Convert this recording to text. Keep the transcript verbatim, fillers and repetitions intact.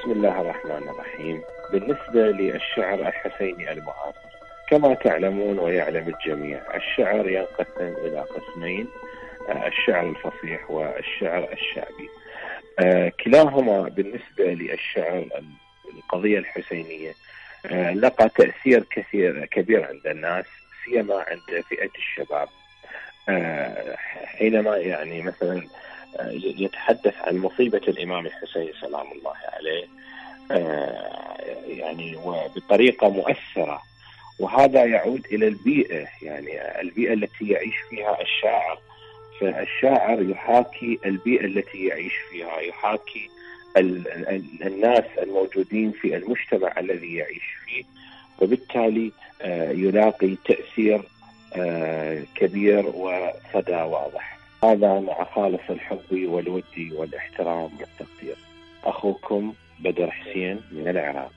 بسم الله الرحمن الرحيم. بالنسبة للشعر الحسيني المعاصر، كما تعلمون ويعلم الجميع، الشعر ينقسم إلى قسمين: الشعر الفصيح والشعر الشعبي. كلاهما بالنسبة للشعر القضية الحسينية لقى تأثير كثير كبير عند الناس، سيما عند فئة الشباب. حينما يعني مثلا يتحدث عن مصيبة الإمام الحسين سلام الله عليه يعني وبطريقة مؤثرة، وهذا يعود إلى البيئة، يعني البيئة التي يعيش فيها الشاعر. فالشاعر يحاكي البيئة التي يعيش فيها، يحاكي الناس الموجودين في المجتمع الذي يعيش فيه، وبالتالي يلاقي تأثير كبير وصدى واضح. هذا مع خالص الحب والود والاحترام والتقدير. أخوكم بدر حسين من العراق.